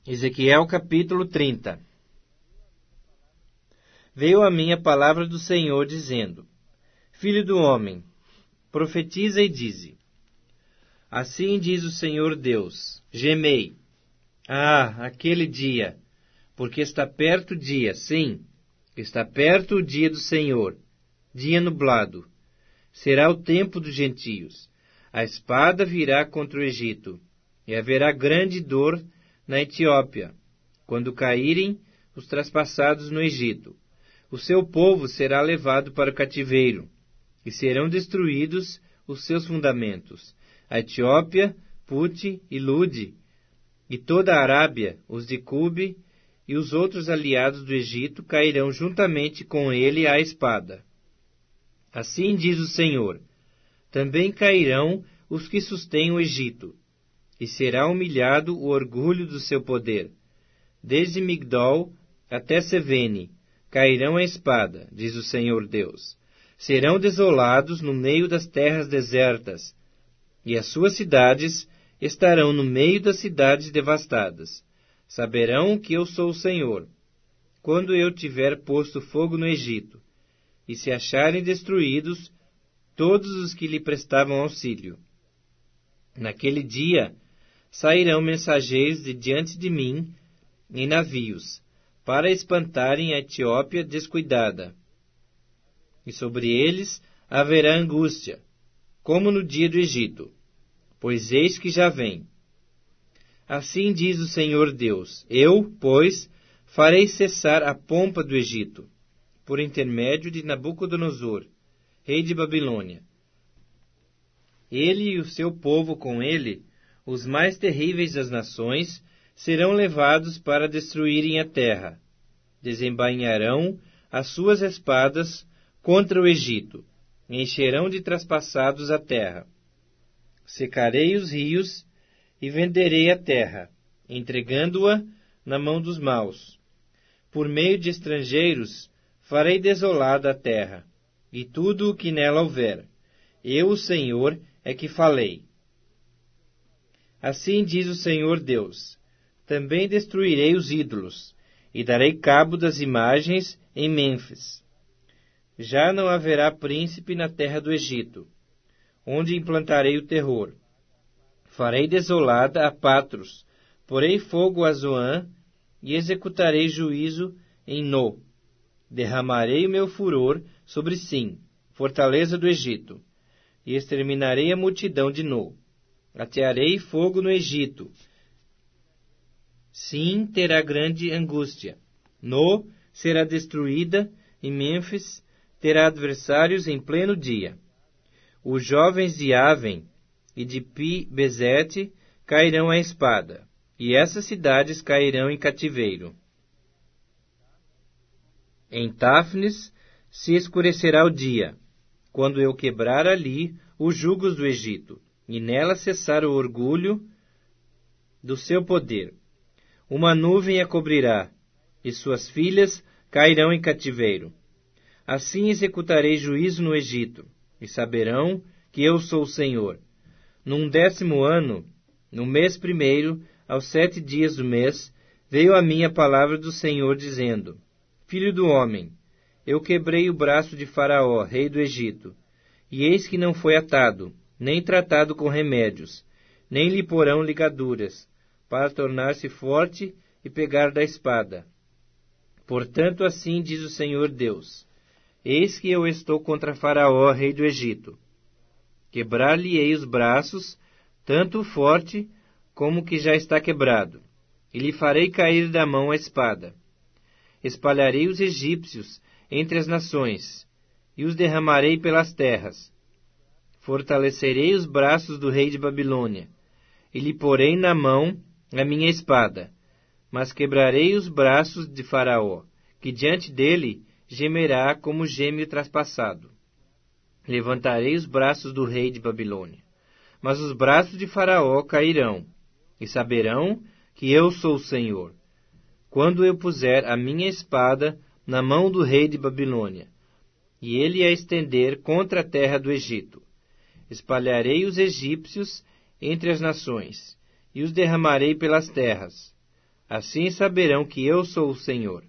Ezequiel capítulo 30. Veio a mim a palavra do Senhor, dizendo: Filho do homem, profetiza e dize: Assim diz o Senhor Deus: Gemei, aquele dia, porque está perto o dia, sim, está perto o dia do Senhor, dia nublado. Será o tempo dos gentios. A espada virá contra o Egito, e haverá grande dor na Etiópia, quando caírem os traspassados no Egito. O seu povo será levado para o cativeiro, e serão destruídos os seus fundamentos. A Etiópia, Pute e Lude, e toda a Arábia, os de Cube e os outros aliados do Egito cairão juntamente com ele à espada. Assim diz o Senhor: também cairão os que sustêm o Egito, e será humilhado o orgulho do seu poder. Desde Migdol até Sevene cairão a espada, diz o Senhor Deus. Serão desolados no meio das terras desertas, e as suas cidades estarão no meio das cidades devastadas. Saberão que eu sou o Senhor, quando eu tiver posto fogo no Egito, e se acharem destruídos todos os que lhe prestavam auxílio. Naquele dia sairão mensageiros de diante de mim em navios, para espantarem a Etiópia descuidada. E sobre eles haverá angústia, como no dia do Egito, pois eis que já vem. Assim diz o Senhor Deus: eu, pois, farei cessar a pompa do Egito, por intermédio de Nabucodonosor, rei de Babilônia. Ele e o seu povo com ele, os mais terríveis das nações, serão levados para destruírem a terra. Desembainharão as suas espadas contra o Egito, encherão de traspassados a terra. Secarei os rios e venderei a terra, entregando-a na mão dos maus. Por meio de estrangeiros farei desolada a terra, e tudo o que nela houver. Eu, o Senhor, é que falei. Assim diz o Senhor Deus: também destruirei os ídolos, e darei cabo das imagens em Mênfis. Já não haverá príncipe na terra do Egito, onde implantarei o terror. Farei desolada a Patros, porei fogo a Zoã, e executarei juízo em No. Derramarei o meu furor sobre Sim, fortaleza do Egito, e exterminarei a multidão de No. Atearei fogo no Egito. Sim, terá grande angústia. No será destruída, e Mênfis terá adversários em pleno dia. Os jovens de Aven e de Pi-Besete cairão à espada, e essas cidades cairão em cativeiro. Em Táfnis se escurecerá o dia, quando eu quebrar ali os jugos do Egito, e nela cessar o orgulho do seu poder. Uma nuvem a cobrirá, e suas filhas cairão em cativeiro. Assim executarei juízo no Egito, e saberão que eu sou o Senhor. Num 10º ano, no mês 1º, aos 7 dias do mês, veio a mim a palavra do Senhor, dizendo: Filho do homem, eu quebrei o braço de Faraó, rei do Egito, e eis que não foi atado, nem tratado com remédios, nem lhe porão ligaduras, para tornar-se forte e pegar da espada. Portanto, assim diz o Senhor Deus: eis que eu estou contra Faraó, rei do Egito. Quebrar-lhe-ei os braços, tanto o forte como o que já está quebrado, e lhe farei cair da mão a espada. Espalharei os egípcios entre as nações, e os derramarei pelas terras. Fortalecerei os braços do rei de Babilônia, e lhe porei na mão a minha espada, mas quebrarei os braços de Faraó, que diante dele gemerá como geme o traspassado. Levantarei os braços do rei de Babilônia, mas os braços de Faraó cairão, e saberão que eu sou o Senhor, quando eu puser a minha espada na mão do rei de Babilônia, e ele a estender contra a terra do Egito. Espalharei os egípcios entre as nações, e os derramarei pelas terras. Assim saberão que eu sou o Senhor.